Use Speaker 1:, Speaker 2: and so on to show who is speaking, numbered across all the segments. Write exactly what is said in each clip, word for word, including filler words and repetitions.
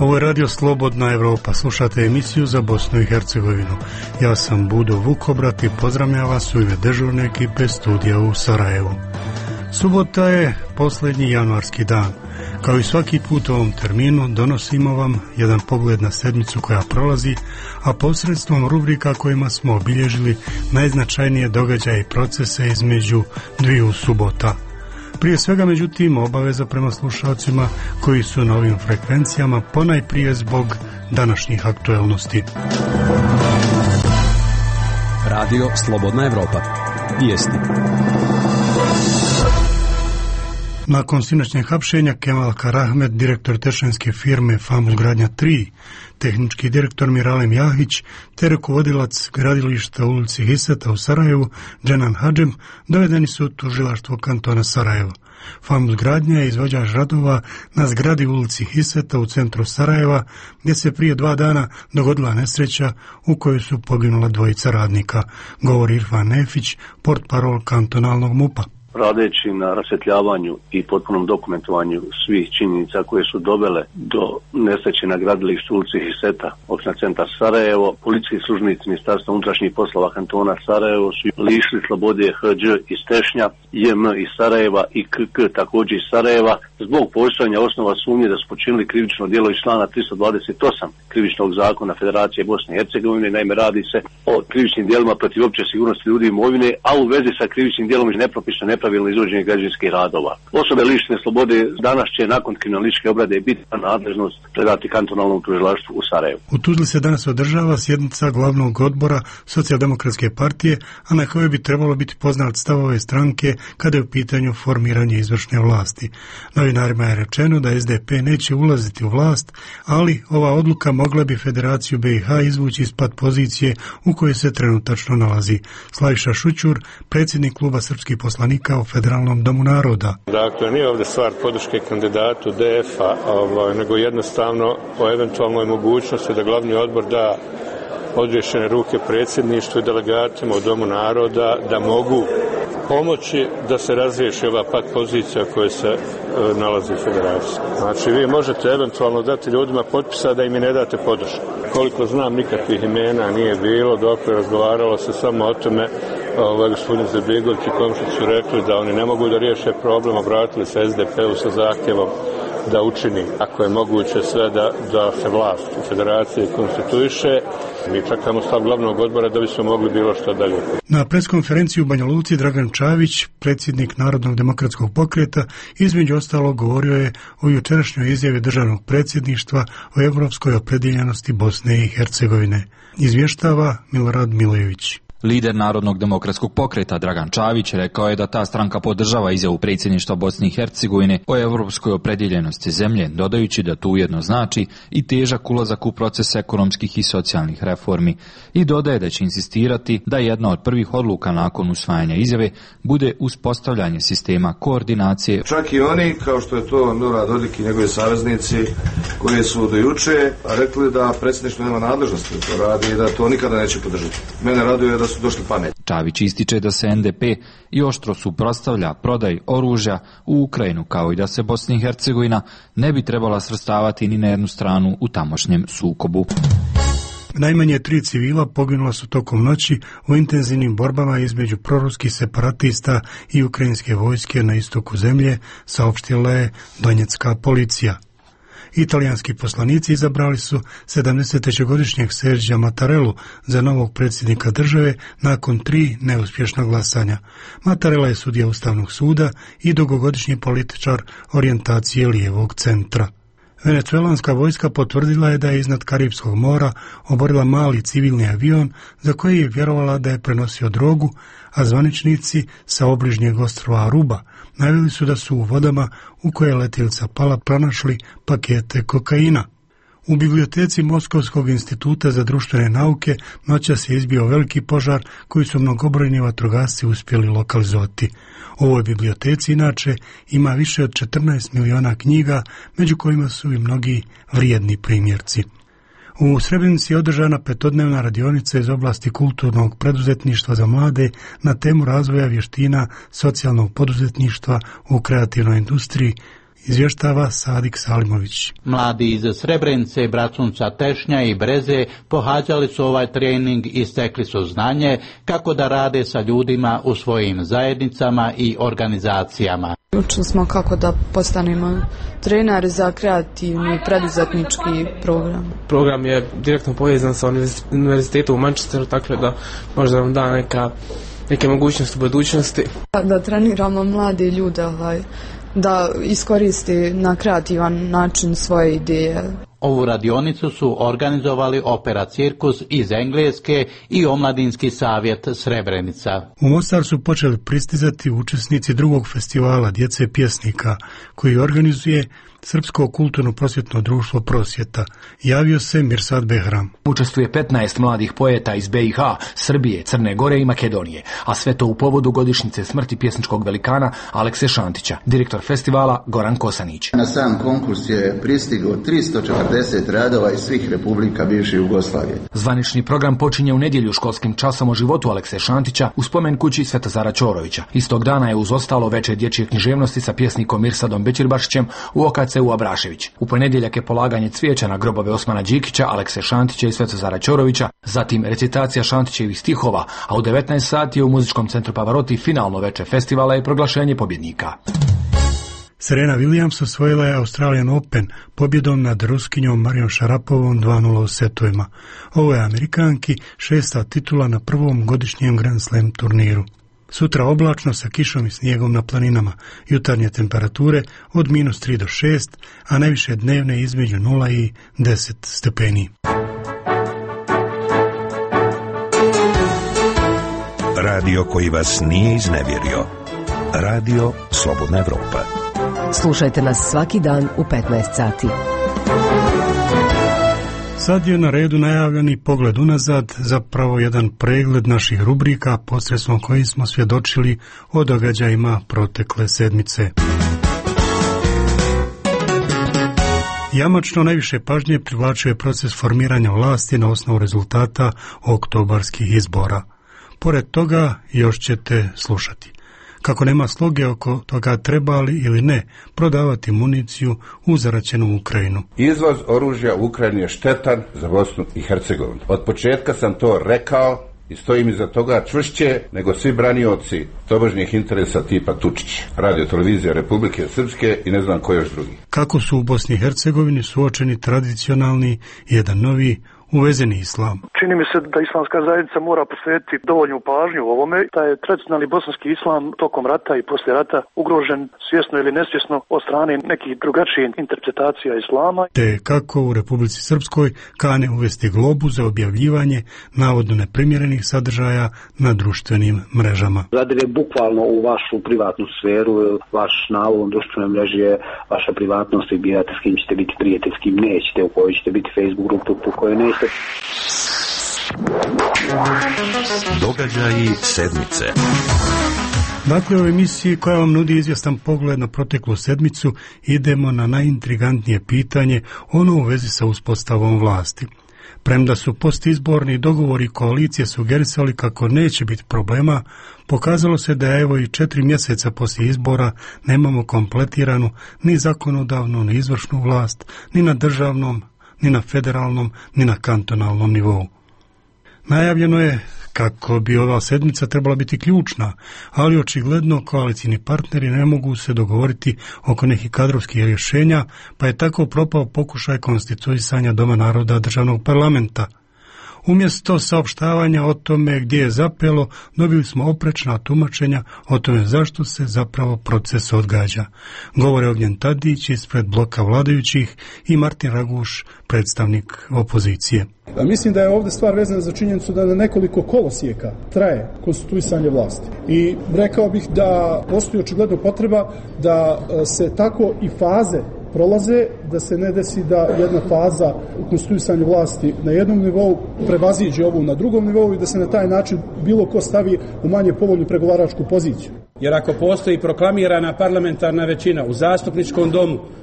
Speaker 1: Ovo je Radio Slobodna Evropa, slušate emisiju za Bosnu i Hercegovinu. Ja sam Budo Vukobrat i pozdravljam vas u ime dežurne ekipe studija u Sarajevu. Subota je posljednji januarski dan. Kao i svaki put u ovom terminu donosimo vam jedan pogled na sedmicu koja prolazi, a posredstvom rubrika kojima smo obilježili najznačajnije događaje i procese između dviju subota. Prije svega, međutim, obaveza prema slušalcima koji su na ovim frekvencijama, ponajprije zbog današnjih aktuelnosti.
Speaker 2: Radio Slobodna Evropa. Vijesti.
Speaker 1: Nakon sinoćnjeg hapšenja Kemal Karahmet, direktor tešenske firme Famus Gradnja tri, tehnički direktor Miralem Jahić te rukovodilac gradilišta u ulici Hiseta u Sarajevu, Dženan Hadžem, dovedeni su u tužilaštvo kantona Sarajevo. Famus Gradnja je izvođač radova na zgradi u ulici Hiseta u centru Sarajeva, gdje se prije dva dana dogodila nesreća u kojoj su poginula dvojica radnika, govori Irfan Nefić, portparol kantonalnog MUP-a.
Speaker 3: Radeći na rasvjetljavanju i potpunom dokumentovanju svih činjenica koje su dovele do nesreće na gradilištu ulici Hiseta, opština centar Sarajevo, policijski službenici Ministarstva unutrašnjih poslova kantona Sarajevo su lišili slobode H Đ iz Tešnja, J M iz Sarajeva i K K također iz Sarajeva zbog postojanja osnova sumnje da su počinili krivično djelo iz člana tristo dvadeset osam krivičnog zakona Federacije Bosne i Hercegovine. Naime, radi se o krivičnim djelima protiv opće sigurnosti ljudi i imovine, a u vezi sa krivičnim djelom iz nepropisno nepravilno izvođenje građevinskih radova. Osobe lišene slobode danas će nakon kriminalističke obrade biti na nadležnost predati kantonalnom tužilaštvu u Sarajevu.
Speaker 1: U Tuzli se danas održava sjednica glavnog odbora Socijaldemokratske partije, a na kojoj bi trebalo biti poznat stavove stranke kada je u pitanju formiranje izvršne vlasti. Novinarima je rečeno da S D P neće ulaziti u vlast, ali ova odluka mogla bi Federaciju B i H izvući ispod pozicije u kojoj se trenutačno nalazi. Slaviša Šućur, predsjednik kluba srpskih poslanika u Federalnom domu naroda.
Speaker 4: Dakle, nije ovdje stvar podrške kandidatu D F-a, ovaj, nego jednostavno o eventualnoj mogućnosti da glavni odbor da odriješene ruke predsjedništvu i delegatima u domu naroda da mogu pomoći da se razriješi ova pat pozicija koja se e, nalazi u federaciji. Znači, vi možete eventualno dati ljudima potpisa da im ne date podršku. Koliko znam, nikakvih imena nije bilo, dok je razgovaralo se samo o tome. Ovaj, gospodin Zabegović i Komšić su rekli da oni ne mogu da riješe problem, obratili se S D P-u sa zahtjevom da učini, ako je moguće sve, da, da se vlast u federaciji konstituiše. Mi čekamo stav glavnog odbora da bismo mogli bilo što dalje.
Speaker 1: Na preskonferenciji u Banja Luci Dragan Čavić, predsjednik Narodnog demokratskog pokreta, između ostalog govorio je o jučerašnjoj izjavi državnog predsjedništva o evropskoj opredjeljenosti Bosne i Hercegovine. Izvještava Milorad Milojević.
Speaker 2: Lider Narodnog demokratskog pokreta Dragan Čavić rekao je da ta stranka podržava izjavu predsjedništva Bosne i Hercegovine o evropskoj opredjeljenosti zemlje, dodajući da to ujedno znači i težak ulazak u proces ekonomskih i socijalnih reformi, i dodaje da će insistirati da jedna od prvih odluka nakon usvajanja izjave bude uspostavljanje sistema koordinacije.
Speaker 5: Čak i oni, kao što je to Milorad Dodik i njegovi saveznici, koji su do juče rekli da predsjedništvo nema nadležnosti to radi i da to nikada neće podržati. Mene raduje da su došli pamet.
Speaker 2: Čavić ističe da se N D P i oštro suprotstavlja prodaji oružja u Ukrajinu, kao i da se Bosna i Hercegovina ne bi trebala svrstavati ni na jednu stranu u tamošnjem sukobu.
Speaker 1: Najmanje tri civila poginula su tokom noći u intenzivnim borbama između proruskih separatista i ukrajinske vojske na istoku zemlje, saopštila je donjecka policija. Italijanski poslanici izabrali su sedamdesetogodišnjeg Sergija Mattarellu za novog predsjednika države nakon tri neuspješna glasanja. Mattarella je sudija Ustavnog suda i dugogodišnji političar orijentacije lijevog centra. Venecuelanska vojska potvrdila je da je iznad Karipskog mora oborila mali civilni avion za koji je vjerovala da je prenosio drogu, a zvaničnici sa obližnjeg ostrva Aruba naveli su da su u vodama u koje je letjelica pala pronašli pakete kokaina. U biblioteci Moskovskog instituta za društvene nauke noćas je izbio veliki požar koji su mnogobrojni vatrogasci uspjeli lokalizovati. U ovoj biblioteci inače ima više od četrnaest miliona knjiga, među kojima su i mnogi vrijedni primjerci. U Srebrenici je održana petodnevna radionica iz oblasti kulturnog preduzetništva za mlade na temu razvoja vještina socijalnog poduzetništva u kreativnoj industriji izvještava Sadik Salimović.
Speaker 6: Mladi iz Srebrenice, Bratunca, Tešnja i Breze pohađali su ovaj trening i stekli su znanje kako da rade sa ljudima u svojim zajednicama i organizacijama.
Speaker 7: Učili smo kako da postanemo treneri za kreativni preduzetnički program.
Speaker 8: Program je direktno povezan sa univerzitetom u Manchesteru, tako da možda nam da neka, neke mogućnosti u budućnosti.
Speaker 7: Da treniramo mlade ljude, ovaj, da iskoristi na kreativan način svoje ideje.
Speaker 6: Ovu radionicu su organizovali Opera Cirkus iz Engleske i Omladinski savjet Srebrenica.
Speaker 1: U Mostar su počeli pristizati učesnici drugog festivala djece pjesnika koji organizuje Srpsko kulturno prosvjetno društvo Prosvjeta. Javio se Mirsad Behram.
Speaker 9: Učestvuje petnaest mladih poeta iz be i ha, Srbije, Crne Gore i Makedonije, a sve to u povodu godišnjice smrti pjesničkog velikana Alekse Šantića. Direktor festivala Goran Kosanić.
Speaker 10: Na sam konkurs je pristiglo tristo četrdeset radova iz svih republika bivše Jugoslavije.
Speaker 9: Zvanični program počinje u nedjelju školskim časom o životu Alekse Šantića u spomen kući Svetozara Ćorovića. Istog dana je uz ostalo veče dječje književnosti sa pjesnikom Mirsadom Bećirbašićem u Okace u Abrašević. U ponedjeljak je polaganje cvijeća na grobove Osmana Đikića, Alekse Šantića i Svetozara Ćorovića, zatim recitacija Šantićevih stihova, a u devetnaest sati je u muzičkom centru Pavaroti finalno veče festivala i proglašenje pobjednika.
Speaker 1: Serena Williams osvojila je Australian Open pobjedom nad Ruskinjom Marijom Šarapovom dva nula u setovima. Ovo je Amerikanki šesta titula na prvom godišnjem Grand Slam turniru. Sutra oblačno sa kišom i snijegom na planinama, jutarnje temperature od minus tri do šest, a najviše dnevne između nula i deset stepeni.
Speaker 11: Radio koji vas nije iznevjerio. Radio Slobodna Evropa.
Speaker 12: Slušajte nas svaki dan u petnaest sati.
Speaker 1: Sad je na redu najavljeni pogled unazad, zapravo jedan pregled naših rubrika posredstvom kojih smo svjedočili o događajima protekle sedmice. Jamačno najviše pažnje privlačio je proces formiranja vlasti na osnovu rezultata oktobarskih izbora. Pored toga još ćete slušati kako nema sloge oko toga treba li ili ne prodavati municiju u zaraćenu Ukrajinu.
Speaker 13: Izvoz oružja u Ukrajinu je štetan za Bosnu i Hercegovinu. Od početka sam to rekao i stojim iza toga čvršće nego svi branioci tobožnjih interesa tipa Tučić, Radio televizija Republike Srpske i ne znam ko još drugi.
Speaker 1: Kako su u Bosni i Hercegovini suočeni tradicionalni i jedan novi uvezeni islam.
Speaker 14: Čini mi se da islamska zajednica mora posvetiti dovoljnu pažnju u ovome, da je tradicionalni bosanski islam tokom rata i poslije rata ugrožen svjesno ili nesvjesno od strane nekih drugačijih interpretacija islama.
Speaker 1: Te kako u Republici Srpskoj kane uvesti globu za objavljivanje navodno neprimjerenih sadržaja na društvenim mrežama.
Speaker 15: Zadire bukvalno u vašu privatnu sferu, vaš nalog u društvenoj mreži je vaša privatnost i birate s kim ćete biti prijatelj, s kim nećete, u kojoj ćete biti Facebook grupu, u kojoj nećete.
Speaker 11: Događaji sedmice.
Speaker 1: Dakle, u emisiji koja vam nudi izvjestan pogled na proteklu sedmicu idemo na najintrigantnije pitanje, ono u vezi sa uspostavom vlasti. Premda su postizborni dogovori koalicije sugerisali kako neće biti problema, pokazalo se da evo i četiri mjeseca poslije izbora nemamo kompletiranu ni zakonodavnu ni izvršnu vlast, ni na državnom, ni na federalnom, ni na kantonalnom nivou. Najavljeno je kako bi ova sedmica trebala biti ključna, ali očigledno koalicijni partneri ne mogu se dogovoriti oko nekih kadrovskih rješenja, pa je tako propao pokušaj konstituisanja Doma naroda državnog parlamenta. Umjesto saopštavanja o tome gdje je zapelo, dobili smo oprečna tumačenja o tome zašto se zapravo proces odgađa. Govore Ognjen Tadić ispred bloka vladajućih i Martin Raguš, predstavnik opozicije.
Speaker 16: Mislim da je ovdje stvar vezana za činjenicu da na nekoliko kolosijeka traje konstituisanje vlasti. I rekao bih da postoji očigledno potreba da se tako i faze prolaze, da se ne desi da jedna faza u konstituisanju vlasti na jednom nivou prevaziđe ovu na drugom nivou i da se na taj način bilo ko stavi u manje povoljnu pregovaračku poziciju.
Speaker 17: Jer ako postoji proklamirana parlamentarna većina u zastupničkom domu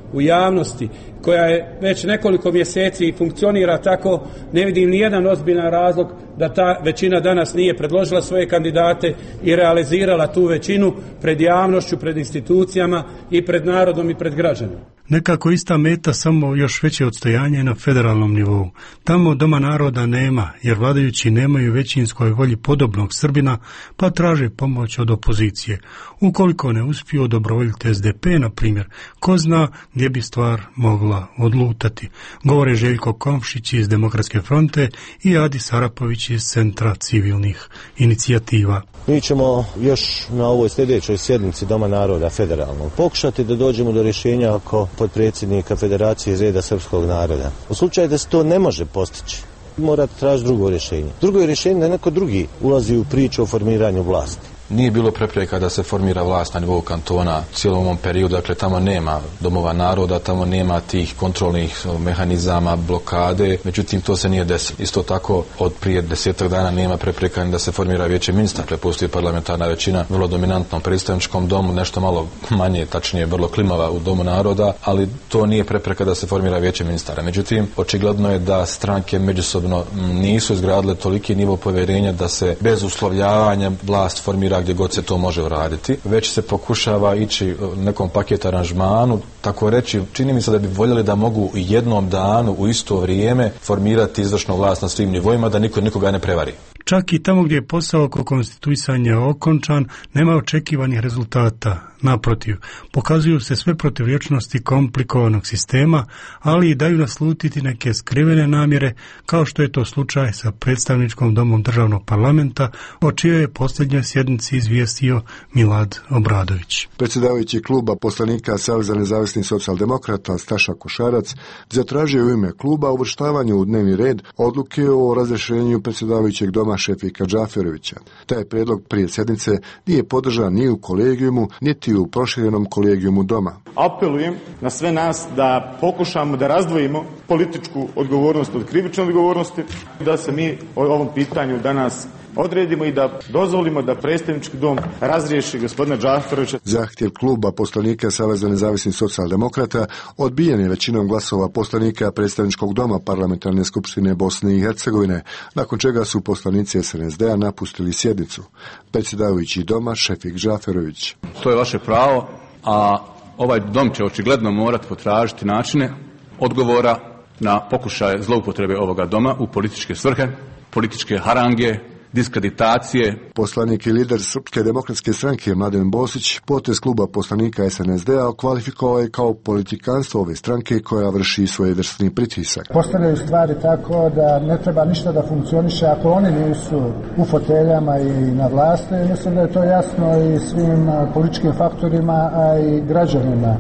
Speaker 17: u javnosti, koja je već nekoliko mjeseci funkcionira tako, ne vidim ni jedan ozbiljan razlog da ta većina danas nije predložila svoje kandidate i realizirala tu većinu pred javnošću, pred institucijama i pred narodom i pred građanima.
Speaker 1: Nekako ista meta, samo još veće odstojanje na federalnom nivou. Tamo Doma naroda nema, jer vladajući nemaju većinskoj volji podobnog Srbina, pa traže pomoć od opozicije. Ukoliko ne uspiju odobrovoljiti S D P, na primjer, ko zna gdje bi stvar mogla odlutati. Govore Željko Komšić iz Demokratske fronte i Adis Arapović iz Centra civilnih inicijativa.
Speaker 18: Mi ćemo još na ovoj sljedećoj sjednici Doma naroda federalnog pokušati da dođemo do rješenja oko potpredsjednika Federacije iz reda srpskog naroda. U slučaju da se to ne može postići, morate tražiti drugo rješenje. Drugo je rješenje da neko drugi ulazi u priču o formiranju vlasti.
Speaker 19: Nije bilo prepreka da se formira vlast na nivou kantona cijelom ovom periodu, dakle tamo nema domova naroda, tamo nema tih kontrolnih mehanizama, blokade, međutim to se nije desilo. Isto tako od prije desetak dana nema prepreka da se formira vijeće ministara, dakle postoji parlamentarna većina vrlo dominantnom predstavničkom domu, nešto malo manje, tačnije vrlo klimava u Domu naroda, ali to nije prepreka da se formira vijeće ministara. Međutim, očigledno je da stranke međusobno nisu izgradile toliki nivo povjerenja da se bez uslovljavanja vlast formira gdje god se to može uraditi, već se pokušava ići nekom paket aranžmanu, tako reći, čini mi se da bi voljeli da mogu u jednom danu u isto vrijeme formirati izvršnu vlast na svim nivoima, da niko nikoga ne prevari.
Speaker 1: Čak i tamo gdje je posao oko konstituisanja okončan, nema očekivanih rezultata. Naprotiv, pokazuju se sve protivriječnosti komplikovanog sistema, ali i daju naslutiti neke skrivene namjere, kao što je to slučaj sa predstavničkom domom državnog parlamenta, o čijoj je posljednjoj sjednici izvijestio Milad Obradović.
Speaker 20: Predsjedavajući kluba poslanika Saveza nezavisnih socijaldemokrata Staša Košarac zatražio u ime kluba uvrštavanje u dnevni red odluke o razrješenju predsjedavajućeg doma Šefika Džaferovića. Taj prijedlog prije sjednice nije podržan ni u kolegijumu, niti u proširenom kolegijumu doma.
Speaker 21: Apelujem na sve nas da pokušamo da razdvojimo političku odgovornost od krivične odgovornosti, da se mi o ovom pitanju danas odredimo i da dozvolimo da predstavnički dom razriješi gospodina Džaferovića.
Speaker 20: Zahtjev kluba poslanika Saveza nezavisnih socijaldemokrata odbijen je većinom glasova poslanika predstavničkog doma Parlamentarne skupštine Bosne i Hercegovine, nakon čega su poslanici S N S D-a napustili sjednicu. Predsjedavajući doma Šefik Džaferović.
Speaker 22: To je vaše pravo, a ovaj dom će očigledno morati potražiti načine odgovora na pokušaje zloupotrebe ovoga doma u političke svrhe, političke harange, diskreditacije.
Speaker 20: Poslanik i lider Srpske demokratske stranke Mladen Bosić potez kluba poslanika S N S D-a kvalifikovao je kao politikanstvo ove stranke koja vrši svojevrsni pritisak.
Speaker 23: Postavljaju stvari tako da ne treba ništa da funkcioniše ako oni nisu u foteljama i na vlasti. Mislim da je to jasno i svim političkim faktorima, a i građanima.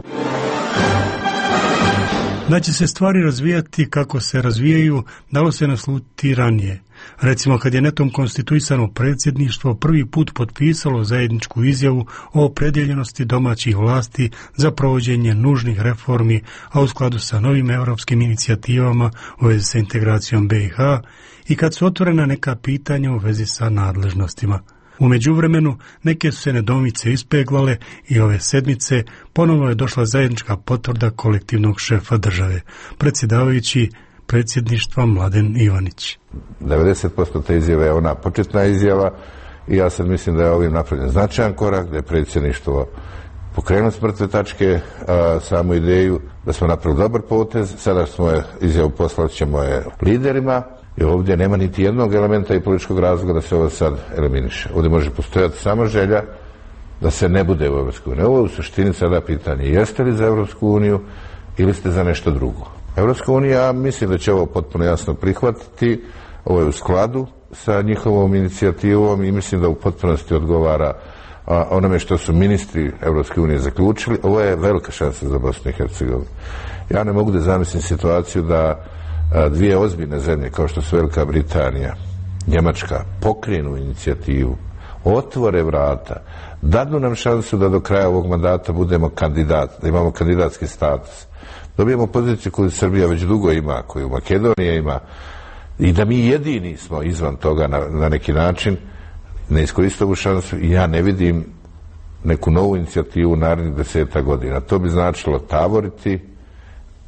Speaker 1: Da će se stvari razvijati kako se razvijaju, dalo se naslutiti ranije. Recimo, kad je netom konstituisano predsjedništvo prvi put potpisalo zajedničku izjavu o opredjeljenosti domaćih vlasti za provođenje nužnih reformi, a u skladu sa novim europskim inicijativama u vezi sa integracijom B i H, i kad su otvorena neka pitanja u vezi sa nadležnostima. U međuvremenu neke su se nedoumice ispeglale i ove sedmice ponovo je došla zajednička potvrda kolektivnog šefa države, predsjedavajući predsjedništva Mladen Ivanić.
Speaker 13: devedeset posto te izjave je ona početna izjava i ja sad mislim da je ovim napravljen značajan korak, da je predsjedništvo pokrenuo s mrtve tačke a, samu ideju, da smo napravili dobar potez. Sada smo je izjavu poslali ćemo je liderima i ovdje nema niti jednog elementa i političkog razloga da se ovo sad eliminiše. Ovdje može postojati samo želja da se ne bude u Europskoj uniji. Ovo je u suštini sada pitanje, jeste li za Europsku uniju ili ste za nešto drugo. Europska unija, mislim da će ovo potpuno jasno prihvatiti, ovo je u skladu sa njihovom inicijativom i mislim da u potpunosti odgovara a, onome što su ministri Europske unije zaključili. Ovo je velika šansa za Bosnu i Hercegovinu. Ja ne mogu da zamislim situaciju da a, dvije ozbiljne zemlje kao što su Velika Britanija, Njemačka, pokrenu inicijativu, otvore vrata, dadnu nam šansu da do kraja ovog mandata budemo kandidat, da imamo kandidatski status. Dobijemo poziciju koju Srbija već dugo ima, koju Makedonija ima i da mi jedini smo izvan toga na, na neki način, ne iskoristimo ovu šansu i ja ne vidim neku novu inicijativu narednih deseta godina. To bi značilo tavoriti,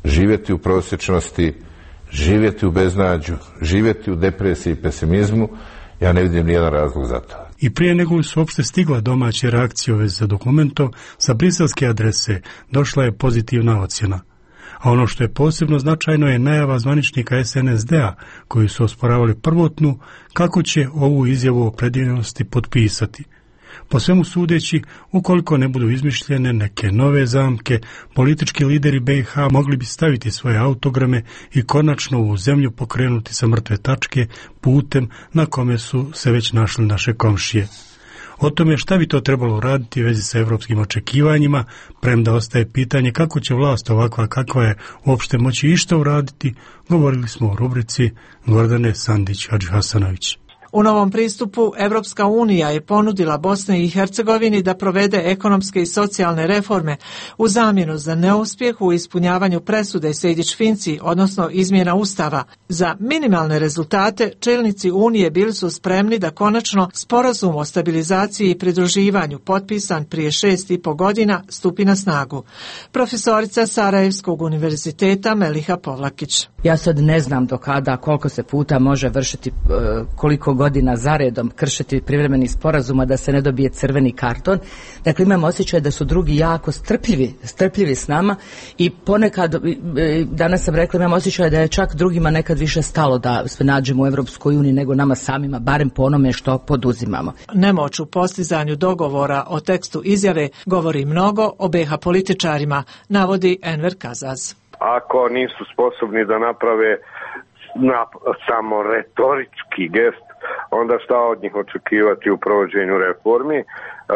Speaker 13: živjeti u prosječnosti, živjeti u beznađu, živjeti u depresiji i pesimizmu, ja ne vidim nijedan razlog za to.
Speaker 1: I prije nego su uopšte stigla domaće reakcije u vezi sa dokumentom, sa briselske adrese došla je pozitivna ocjena. A ono što je posebno značajno je najava zvaničnika es en es de a, koji su osporavali prvotnu, kako će ovu izjavu o opredijeljenosti potpisati. Po svemu sudeći, ukoliko ne budu izmišljene neke nove zamke, politički lideri be i ha mogli bi staviti svoje autograme i konačno u zemlju pokrenuti sa mrtve tačke putem na kome su se već našli naše komšije. O tome šta bi to trebalo uraditi u vezi sa evropskim očekivanjima, premda ostaje pitanje kako će vlast ovakva kakva je uopšte moći išta uraditi, govorili smo u rubrici Gordane Sandić-Hadžihasanović.
Speaker 3: U novom pristupu Evropska unija je ponudila Bosni i Hercegovini da provede ekonomske i socijalne reforme u zamjenu za neuspjeh u ispunjavanju presude Sejdić-Finci, odnosno izmjena Ustava. Za minimalne rezultate čelnici Unije bili su spremni da konačno sporazum o stabilizaciji i pridruživanju potpisan prije šest i po godina stupi na snagu. Profesorica Sarajevskog univerziteta Meliha Povlakić.
Speaker 4: Ja sad ne znam do kada, koliko se puta može vršiti, koliko godina zaredom kršiti privremeni sporazuma da se ne dobije crveni karton. Dakle, imam osjećaj da su drugi jako strpljivi, strpljivi s nama i ponekad, danas sam rekla, imam osjećaj da je čak drugima nekad više stalo da se nađemo u Evropskoj uniji nego nama samima, barem po onome što poduzimamo.
Speaker 3: Nemoć u postizanju dogovora o tekstu izjave govori mnogo o be i ha političarima, navodi Enver Kazaz.
Speaker 5: Ako nisu sposobni da naprave na, samo retorički gest, onda šta od njih očekivati u provođenju reformi uh,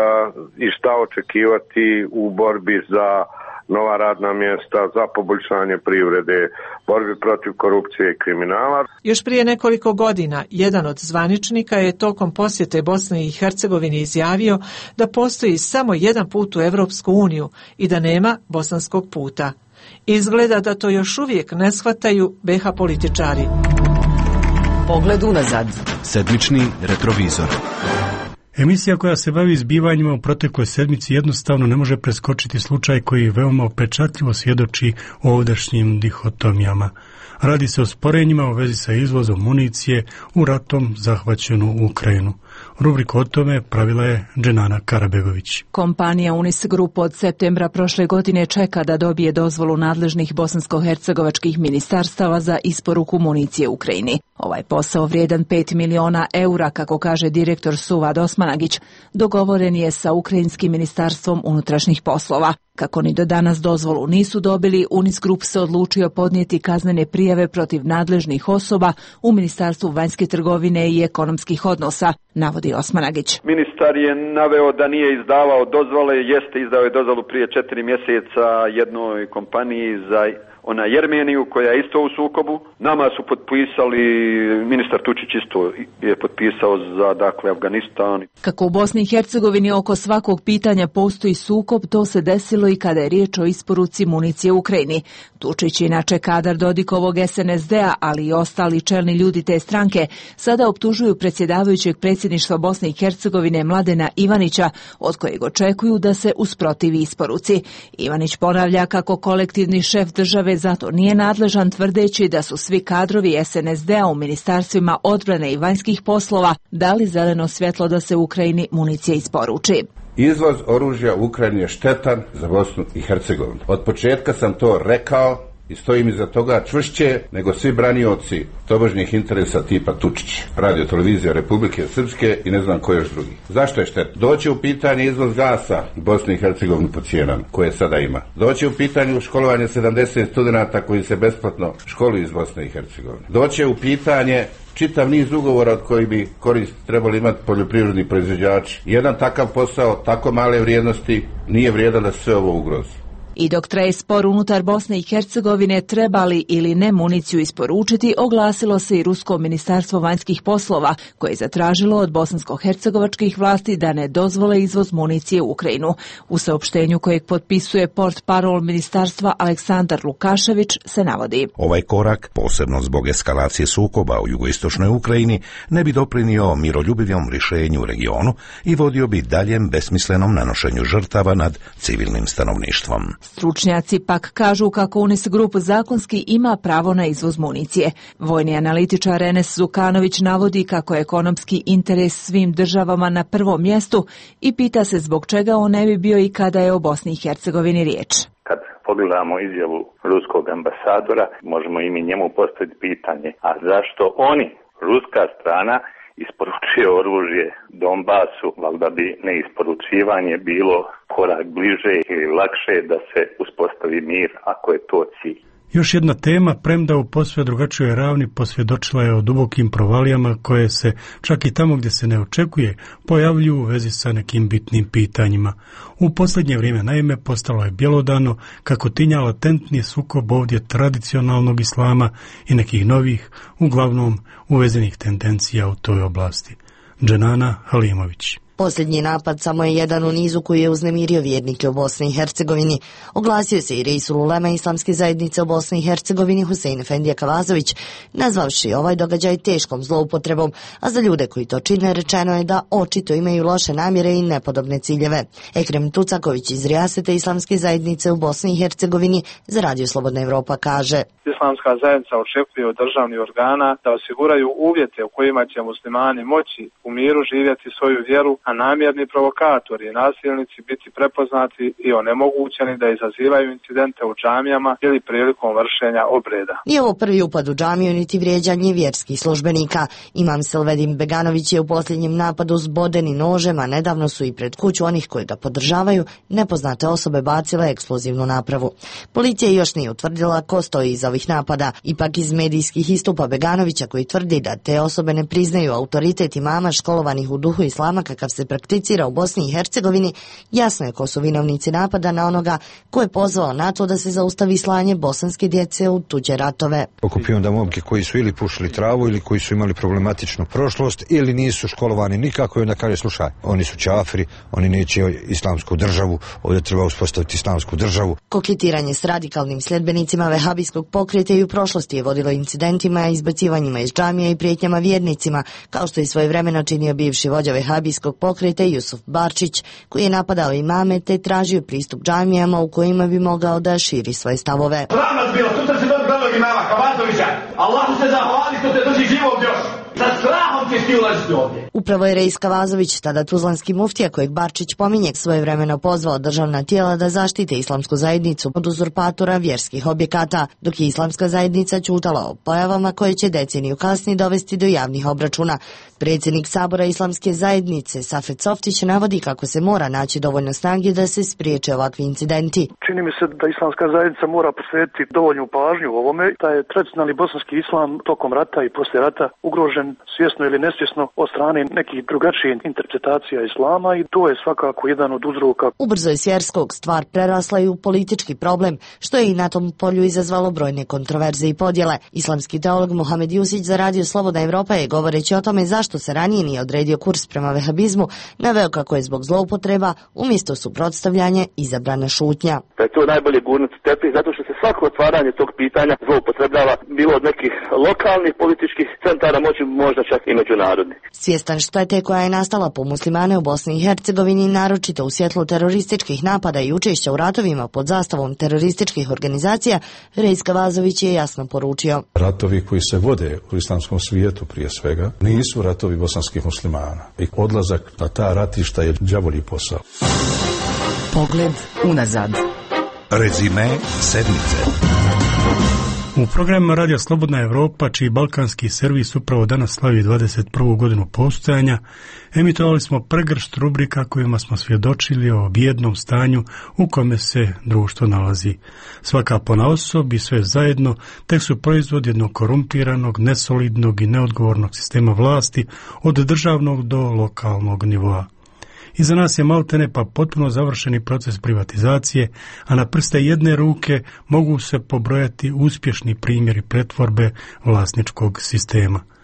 Speaker 5: i šta očekivati u borbi za nova radna mjesta, za poboljšanje privrede, borbi protiv korupcije i kriminala.
Speaker 3: Još prije nekoliko godina jedan od zvaničnika je tokom posjete Bosne i Hercegovine izjavio da postoji samo jedan put u Evropsku uniju i da nema bosanskog puta. Izgleda da to još uvijek ne shvataju be i ha političari.
Speaker 12: Pogled unazad.
Speaker 11: Sedmični retrovizor.
Speaker 1: Emisija koja se bavi zbivanjima u protekloj sedmici jednostavno ne može preskočiti slučaj koji veoma upečatljivo svjedoči o ovdašnjim dihotomijama. Radi se o sporenjima u vezi sa izvozom municije u ratom zahvaćenu Ukrajinu. Rubriku o tome pravila je Dženana Karabegović.
Speaker 24: Kompanija Unis Group od septembra prošle godine čeka da dobije dozvolu nadležnih bosansko-hercegovačkih ministarstava za isporuku municije Ukrajini. Ovaj posao vrijedan pet miliona eura, kako kaže direktor Suvad Osmanagić, dogovoren je sa Ukrajinskim ministarstvom unutrašnjih poslova. Kako ni do danas dozvolu nisu dobili, Unis Group se odlučio podnijeti kaznene prijave protiv nadležnih osoba u Ministarstvu vanjske trgovine i ekonomskih odnosa, navodi Osmanagić.
Speaker 25: Ministar je naveo da nije izdavao dozvole, jeste izdao je dozvolu prije četiri mjeseca jednoj kompaniji za ona Jermeniju koja je isto u sukobu. Nama su potpisali, ministar Tučić isto je potpisao za, dakle, Afganistan.
Speaker 24: Kako u Bosni i Hercegovini oko svakog pitanja postoji sukob, to se desilo i kada je riječ o isporuci municije Ukrajini. Tučić, inače kadar Dodikovog es en es de a, ali i ostali čelni ljudi te stranke, sada optužuju predsjedavajućeg predsjedništva Bosne i Hercegovine Mladena Ivanića, od kojeg očekuju da se usprotivi isporuci. Ivanić ponavlja kako kolektivni šef države zato nije nadležan, tvrdeći da su svi kadrovi es en es de a u ministarstvima odbrane i vanjskih poslova dali zeleno svjetlo da se Ukrajini municija isporuči.
Speaker 13: Izvoz oružja u Ukrajini je štetan za Bosnu i Hercegovinu. Od početka sam to rekao i stojim iza toga čvršće nego svi branioci tobožnjih interesa tipa Tučić, Radio Televizija Republike Srpske i ne znam ko još drugi. Zašto je štetno? Doći u pitanje izvoz gasa u Bosni i Hercegovini po cijenama koje sada ima. Doći u pitanje školovanje sedamdeset studenata koji se besplatno školuju iz Bosne i Hercegovine. Doći u pitanje čitav niz ugovora od kojih bi korist trebali imati poljoprivredni proizvođači. Jedan takav posao, tako male vrijednosti, nije vrijedan da sve ovo ugrozi.
Speaker 24: I dok traje spor unutar Bosne i Hercegovine trebali ili ne municiju isporučiti, oglasilo se i Rusko ministarstvo vanjskih poslova, koje je zatražilo od bosansko-hercegovačkih vlasti da ne dozvole izvoz municije u Ukrajinu. U saopštenju kojeg potpisuje portparol ministarstva Aleksandar Lukašević se navodi:
Speaker 11: ovaj korak, posebno zbog eskalacije sukoba u jugoistočnoj Ukrajini, ne bi doprinio miroljubivom rješenju u regionu i vodio bi daljem besmislenom nanošenju žrtava nad civilnim stanovništvom.
Speaker 24: Stručnjaci pak kažu kako Unis Group zakonski ima pravo na izvoz municije. Vojni analitičar Enes Zukanović navodi kako je ekonomski interes svim državama na prvom mjestu i pita se zbog čega on ne bi bio i kada je o Bosni i Hercegovini riječ.
Speaker 2: Kad pogledamo izjavu ruskog ambasadora, možemo i mi njemu postaviti pitanje, a zašto oni, ruska strana, isporučuje oružje Donbasu, valjda bi neisporučivanje bilo korak bliže ili lakše da se uspostavi mir, ako je to cilj.
Speaker 1: Još jedna tema, premda u posve drugačijoj ravni, posvjedočila je o dubokim provalijama koje se, čak i tamo gdje se ne očekuje, pojavljuju u vezi sa nekim bitnim pitanjima. U posljednje vrijeme naime postalo je bjelodano kako tinja latentni sukob ovdje tradicionalnog islama i nekih novih, uglavnom uvezenih tendencija u toj oblasti. Dženana Halimović.
Speaker 6: Posljednji napad samo je jedan u nizu koji je uznemirio vjernike u Bosni i Hercegovini. Oglasio se i Reisul Ulema Islamske zajednice u Bosni i Hercegovini Husein Efendija Kavazović, nazvavši ovaj događaj teškom zloupotrebom, a za ljude koji to čine rečeno je da očito imaju loše namjere i nepodobne ciljeve. Ekrem Tucaković iz Rijasete Islamske zajednice u Bosni i Hercegovini za Radio Slobodna Evropa kaže:
Speaker 7: Islamska zajednica očekuje od državnih organa da osiguraju uvjete u kojima će muslimani moći u miru živjeti svoju vjeru, a namjerni provokatori i nasilnici biti prepoznati i onemogućeni da izazivaju incidente u džamijama ili prilikom vršenja obreda.
Speaker 6: Nije ovo prvi upad u džamiju niti vrijeđanje vjerskih službenika. Imam Selvedin Beganović je u posljednjem napadu zboden i nožem, a nedavno su i pred kuću onih koji ga podržavaju nepoznate osobe bacile eksplozivnu napravu. Policija još nije utvrdila ko stoji iza ovih napada. Ipak iz medijskih istupa Beganovića koji tvrdi da te osobe ne priznaju autoritet imama školovanih u duhu islama kakav se prakticira u Bosni i Hercegovini, jasno je ko su vinovnici napada na onoga ko je pozvao na to da se zaustavi slanje bosanske djece u tuđe ratove.
Speaker 8: Okupio da momke koji su ili pušili travu ili koji su imali problematičnu prošlost ili nisu školovani nikako i onda kaže slušaj, oni su čafiri, oni neće islamsku državu, ovdje treba uspostaviti islamsku državu.
Speaker 6: Koketiranje s radikalnim sljedbenicima vehabijskog pokreta i u prošlosti je vodilo incidentima, izbacivanjima iz džamija i prijetnjama vjernicima, kao što je svojevremeno činio bivši vođa vehabijskog pokreta Jusuf Barčić, koji je napadao imame te tražio pristup džamijama u kojima bi mogao da širi svoje stavove.
Speaker 10: Sram bilo, sutra se dobi glavnog imama Kavazovića, Allahu se zahvali što te drži živog još. Sa strahom ćeš ti ulaziti ovdje.
Speaker 6: Upravo je Reis Kavazović, tada tuzlanski muftija kojeg Barčić pominje, svojevremeno pozvao državna tijela da zaštite islamsku zajednicu od uzurpatora vjerskih objekata, dok je islamska zajednica ćutala o pojavama koje će deceniju kasnije dovesti do javnih obračuna. Predsjednik Sabora Islamske zajednice Safet Softić navodi kako se mora naći dovoljno snage da se spriječe ovakvi incidenti.
Speaker 14: Čini mi se da Islamska zajednica mora posvetiti dovoljnu pažnju u ovome, da je tradicionalni bosanski islam tokom rata i poslije rata ugrožen svjesno ili nesvjesno od strane nekih drugačijih interpretacija islama i to je svakako jedan od uzroka.
Speaker 6: Ubrzo je s vjerskog stvar prerasla i u politički problem, što je i na tom polju izazvalo brojne kontroverze i podjele. Islamski teolog Mohamed Jusić za Radio Slobodna Evropa je, govoreći o tome zašto se ranije nije odredio kurs prema vehabizmu, naveo kako je zbog zloupotreba umjesto suprotstavljanja izabrana šutnja.
Speaker 26: Da je to najbolje gurnuti tepih zato što se svako otvaranje tog pitanja zloupotrebljava bilo od nekih lokalnih političkih centara moći, možda čak i međunarodni.
Speaker 6: Svjestan štete koja je nastala po muslimane u Bosni i Hercegovini, naročito u svjetlu terorističkih napada i učešća u ratovima pod zastavom terorističkih organizacija, Reis Kavazović je jasno poručio:
Speaker 27: ratovi koji se vode u islamskom svijetu prije svega nisu ratovi bosanskih muslimana i odlazak na ta ratišta je đavolji posao.
Speaker 12: Pogled unazad.
Speaker 11: Rezime sedmice.
Speaker 1: U programima Radio Slobodna Evropa, čiji balkanski servis upravo danas slavi dvadeset prvu godinu postojanja, emitovali smo pregršt rubrika kojima smo svjedočili o bijednom stanju u kome se društvo nalazi. Svaka ponaosob i sve zajedno tek su proizvod jednog korumpiranog, nesolidnog i neodgovornog sistema vlasti od državnog do lokalnog nivoa. Iza nas je maltene pa potpuno završeni proces privatizacije, a na prste jedne ruke mogu se pobrojati uspješni primjeri pretvorbe vlasničkog sistema.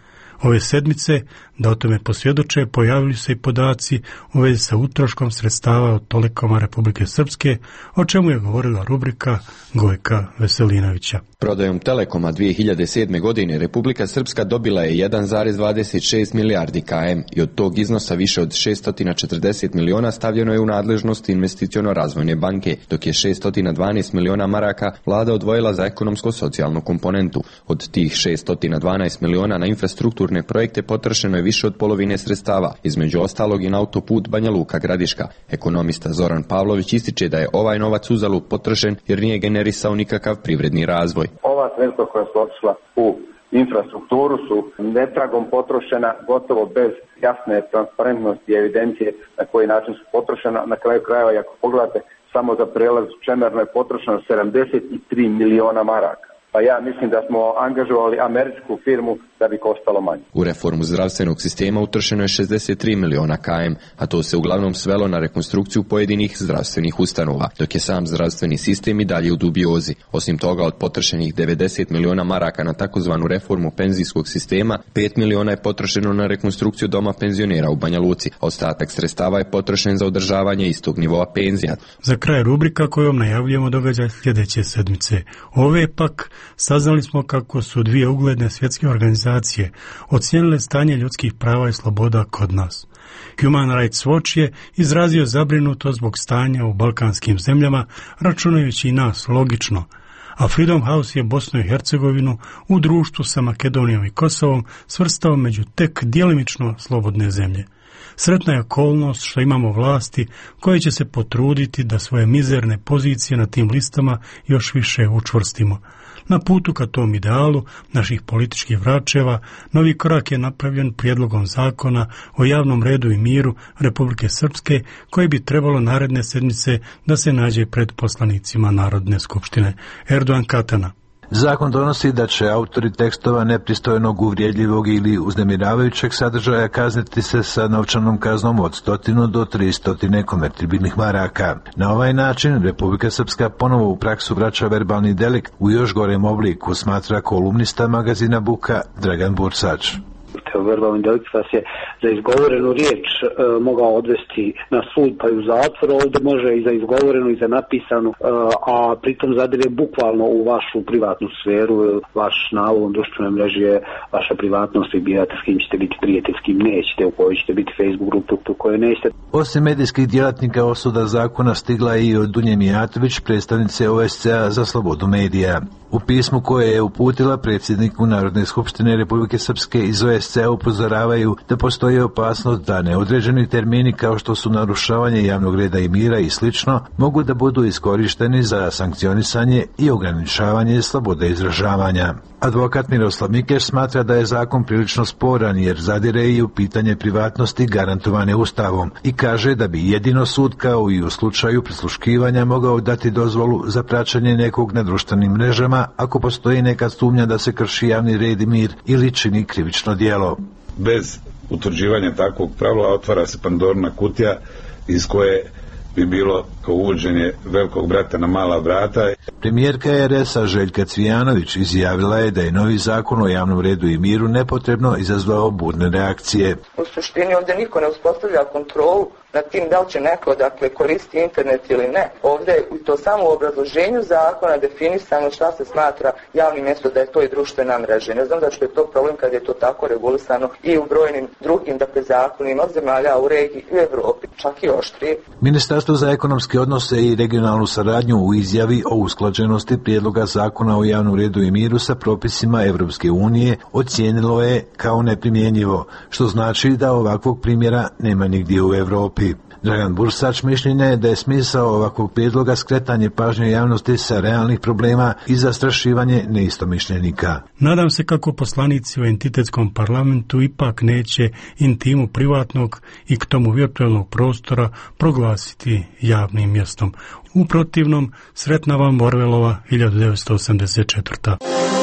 Speaker 1: Ove sedmice, da o tome posvjedoče, pojavili se i podaci u vezi sa utroškom sredstava od Telekoma Republike Srpske, o čemu je govorila rubrika Gojka Veselinovića.
Speaker 9: Prodajom Telekoma dvije hiljade sedme. godine Republika Srpska dobila je jedan zarez dvadeset šest milijardi km i od tog iznosa više od šesto četrdeset miliona stavljeno je u nadležnost Investiciono-razvojne banke, dok je šesto dvanaest miliona maraka vlada odvojila za ekonomsko-socijalnu komponentu. Od tih šesto dvanaest miliona na infrastrukturne projekte potrošeno je više od polovine sredstava, između ostalog i na autoput Banja Luka-Gradiška. Ekonomista Zoran Pavlović ističe da je ovaj novac uzalud potrošen jer nije generisao nikakav privredni razvoj.
Speaker 15: Ova sredstva koja su otišla u infrastrukturu su netragom potrošena, gotovo bez jasne transparentnosti i evidencije na koji način su potrošena. Na kraju krajeva, ako pogledate, samo za prelaz Čemerno je potrošeno sedamdeset tri miliona maraka. Pa ja mislim da smo angažovali američku firmu da bi koštalo manje.
Speaker 9: U reformu zdravstvenog sistema utrošeno je šezdeset tri miliona km, a to se uglavnom svelo na rekonstrukciju pojedinih zdravstvenih ustanova, dok je sam zdravstveni sistem i dalje u dubiozi. Osim toga, od potrošenih devedeset miliona maraka na takozvanu reformu penzijskog sistema, pet miliona je potrošeno na rekonstrukciju doma penzionera u Banja Luci, a ostatak sredstava je potrošen za održavanje istog nivoa penzija.
Speaker 1: Za kraj rubrika kojom najavljujemo događaj sljedeće sedmice. Ove pak saznali smo kako su dvije ugledne svjetske organizacije ocijenile stanje ljudskih prava i sloboda kod nas. Human Rights Watch je izrazio zabrinutost zbog stanja u balkanskim zemljama, računajući i nas, logično, a Freedom House je Bosnu i Hercegovinu u društvu sa Makedonijom i Kosovom svrstao među tek djelimično slobodne zemlje. Sretna je okolnost što imamo vlasti koje će se potruditi da svoje mizerne pozicije na tim listama još više učvrstimo. Na putu ka tom idealu naših političkih vračeva, novi korak je napravljen prijedlogom zakona o javnom redu i miru Republike Srpske, koji bi trebalo naredne sedmice da se nađe pred poslanicima Narodne skupštine. Erdogan Katana.
Speaker 16: Zakon donosi da će autori tekstova nepristojnog, uvrijedljivog ili uznemiravajućeg sadržaja kazniti se sa novčanom kaznom od stotinu do tristotine konvertibilnih maraka. Na ovaj način Republika Srpska ponovo u praksu vraća verbalni delikt u još gorem obliku, smatra kolumnista magazina Buka Dragan Bursač.
Speaker 17: Verbalni delikt vas je za izgovorenu riječ e, mogao odvesti na sud pa i u zatvor, ovdje može i za izgovorenu i za napisanu, e, a pritom zadire bukvalno u vašu privatnu sferu, vaš nalog na društvenoj mreži je vaša privatnost i birate s kim ćete biti prijatelj, s kim nećete, u kojoj ćete biti Facebook grupu, u kojoj nećete.
Speaker 16: Osim medijskih djelatnika, osuda zakona stigla i od Dunje Mijatović, predstavnice O S C A za slobodu medija. U pismu koje je uputila predsjedniku Narodne skupštine Republike Srpske iz O S C A upozoravaju da postoji opasnost da neodređeni termini kao što su narušavanje javnog reda i mira i slično mogu da budu iskorišteni za sankcionisanje i ograničavanje slobode izražavanja. Advokat Miroslav Mikeš smatra da je zakon prilično sporan jer zadire i u pitanje privatnosti garantovane Ustavom i kaže da bi jedino sud kao i u slučaju prisluškivanja mogao dati dozvolu za praćenje nekog na društvenim mrežama ako postoji neka sumnja da se krši javni red i mir ili čini krivično djelo.
Speaker 18: Bez utvrđivanja takvog pravila otvara se Pandorina kutija iz koje bi bilo kao uvođenje velikog brata na mala vrata.
Speaker 16: Premijerka R S A Željka Cvijanović izjavila je da je novi zakon o javnom redu i miru nepotrebno izazvao burne reakcije.
Speaker 19: U suštini ovdje niko ne uspostavlja kontrolu nad tim da li će neko dakle koristi internet ili ne. Ovdje je to samo u obrazloženju zakona definisano šta se smatra javnim mjesto, da je to i društvena mreža. Ne znam zašto je to problem kad je to tako regulisano i u brojnim drugim dakle zakonima zemalja u regiji i u Evropi, čak i oštrije.
Speaker 16: Ministarstvo za ekonomske odnose i regionalnu saradnju u izjavi o usklađenosti prijedloga zakona o javnom redu i miru sa propisima Evropske unije ocijenilo je kao neprimjenjivo, što znači da ovakvog primjera nema nigdje u Evropi. Dragan Bursač mišljenja je da je smisao ovakvog prijedloga skretanje pažnje javnosti sa realnih problema i zastrašivanje neistomišljenika.
Speaker 1: Nadam se kako poslanici u entitetskom parlamentu ipak neće intimu privatnog i k tomu virtualnog prostora proglasiti javnim mjestom. U protivnom, sretna vam Orvelova hiljadu devetsto osamdeset četvrta.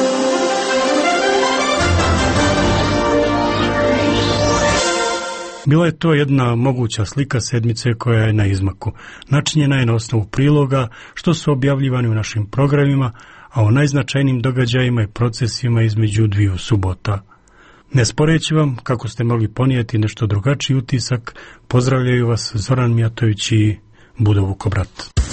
Speaker 1: Bila je to jedna moguća slika sedmice koja je na izmaku. Načinjena je na osnovu priloga što su objavljivani u našim programima, a o najznačajnijim događajima i procesima između dviju subota. Ne sporeći vam kako ste mogli ponijeti nešto drugačiji utisak, pozdravljaju vas Zoran Mijatović i Budo Vukobrat.